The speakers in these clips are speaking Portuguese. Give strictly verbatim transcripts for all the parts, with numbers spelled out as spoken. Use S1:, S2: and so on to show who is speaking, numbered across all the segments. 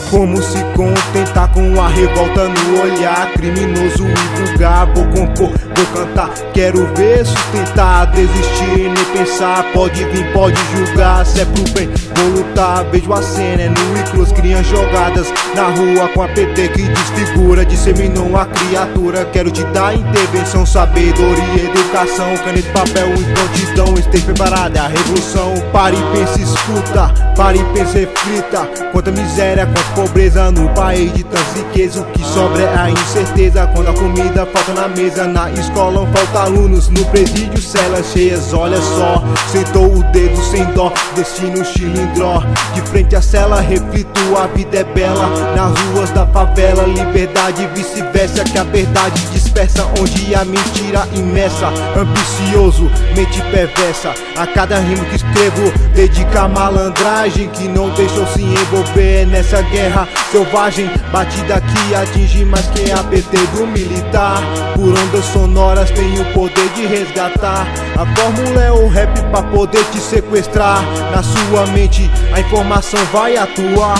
S1: Como se contentar com a revolta no olhar, criminoso e vulgar. Vou compor, vou cantar, quero ver sustentar, desistir, nem pensar. Pode vir, pode julgar, se é pro bem, vou lutar. Vejo a cena, é nu e close, criam jogadas na rua com a P T que desfigura, disseminou a criatura. Quero te dar intervenção, sabedoria, educação, caneta e papel e prontidão. Esteja preparado, é a revolução. Pare e pense, escuta, pare e pense, reflita. Quanta miséria, quanta pobreza no país de tanta riqueza. O que sobra é a incerteza quando a comida falta na mesa. Na escola falta alunos, no presídio celas cheias. Olha só, sentou o dedo sem dó, destino chilindró. De frente à cela reflito, a vida é bela. Nas ruas da favela, liberdade e vice-versa. Que a verdade dispersa onde a mentira imersa. Ambicioso, mente perversa, a cada rimo que escrevo dedica a malandragem que não deixou se envolver nessa guerra selvagem. Batida que atinge mais que a P T do militar. Por ondas sonoras tem o poder de resgatar. A fórmula é o rap pra poder te sequestrar. Na sua mente a informação vai atuar.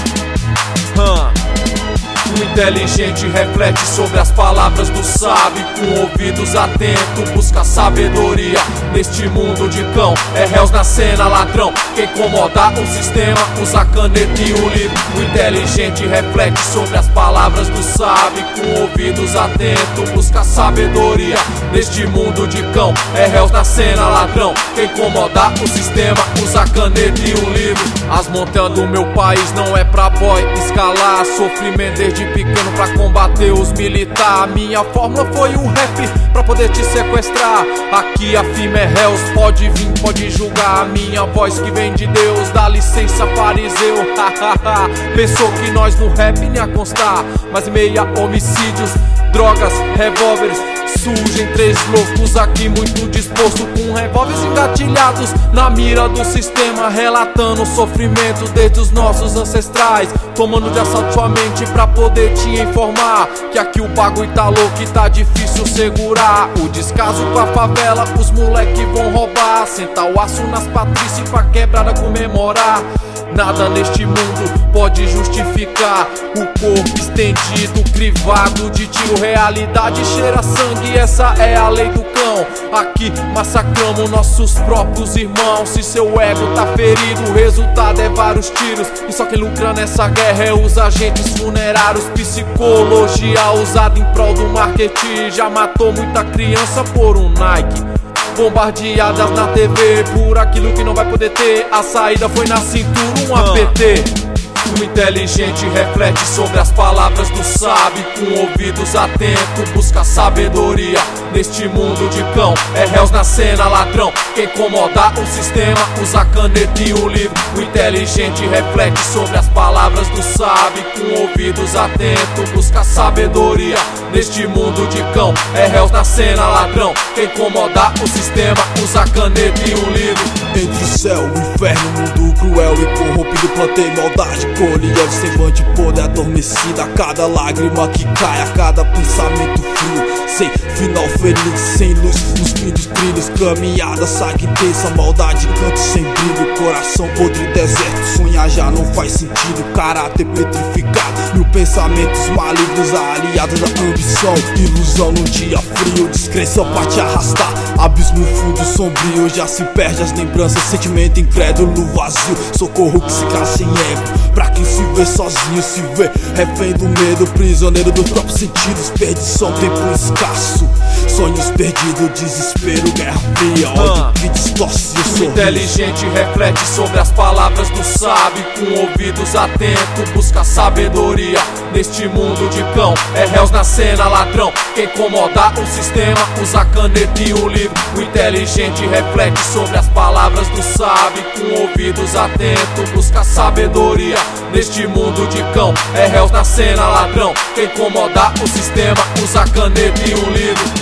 S2: Hum. O inteligente reflete sobre as palavras do sábio. Com ouvidos atentos busca sabedoria. Neste mundo de cão, é réus na cena, ladrão. Quem incomoda o sistema usa a caneta e o livro. O inteligente reflete sobre as palavras do sábio. Com ouvidos atentos busca sabedoria. Neste mundo de cão, é réus na cena, ladrão. Quem incomoda o sistema usa a caneta e o livro. As montanhas do meu país não é pra boy escalar. Sofrimento desde pequeno pra combater os militar. Minha fórmula foi o rap pra poder te sequestrar. Aqui a firma é réus, pode vir, pode julgar. A minha voz que vem de Deus, dá licença fariseu. Pensou que nós no rap nem ia constar, mas em meia homicídios, drogas, revólveres, surgem três loucos aqui muito disposto, com revólveres engatilhados na mira do sistema, relatando o sofrimento desde os nossos ancestrais, tomando de assalto sua mente pra poder te informar que aqui o bagulho tá louco e tá difícil segurar. O descaso com a favela, os moleque vão roubar, sentar o aço nas patrícias pra quebrada comemorar. Nada neste mundo pode justificar o corpo estendido, crivado de tiro. Realidade cheira sangue, essa é a lei do cão. Aqui massacramos nossos próprios irmãos. Se seu ego tá ferido, o resultado é vários tiros. E só quem lucra nessa guerra é os agentes funerários. Psicologia usada em prol do marketing já matou muita criança por um Nike. Bombardeadas na T V por aquilo que não vai poder ter. A saída foi na cintura, um A P T. O inteligente reflete sobre as palavras do sábio. Com ouvidos atentos busca sabedoria. Neste mundo de cão, é réus na cena, ladrão. Quem incomoda o sistema usa a caneta e o livro. O inteligente reflete sobre as palavras do sábio. Com ouvidos atentos busca sabedoria. Neste mundo de cão, é réus na cena, ladrão. Quem incomoda o sistema usa a caneta e o livro.
S3: Entre o céu, o inferno, mundo cruel e corrompido, plantei maldade, colhi ódio, semblante podre adormecida. A cada lágrima que cai, a cada pensamento frio, sem final feliz, sem luz nos fim dos trilhos. Caminhada, saque intensa, maldade, canto sem brilho. Coração podre, deserto, sonhar já não faz sentido. Caráter petrificado, mil pensamentos malignos aliados da ambição. Ilusão num dia frio, descrença pra te arrastar. Abismo fundo sombrio, já se perde as lembranças. Sentimento incrédulo, vazio, socorro que se cala sem ego. Pra quem se vê sozinho, se vê refém do medo, prisioneiro dos próprios sentidos. Perdição, tempo escasso, sonhos perdidos, desespero, guerra fria, ódio que distorce o sorriso.
S2: O inteligente reflete sobre as palavras do sábio. Com ouvidos atentos busca sabedoria. Neste mundo de cão, é réus na cena, ladrão. Quem incomoda o sistema usa a caneta e o livro. O inteligente reflete sobre as palavras do sábio. Com ouvidos atentos busca sabedoria. Neste mundo de cão, é réus na cena, ladrão. Quem incomoda o sistema usa a caneta e o livro.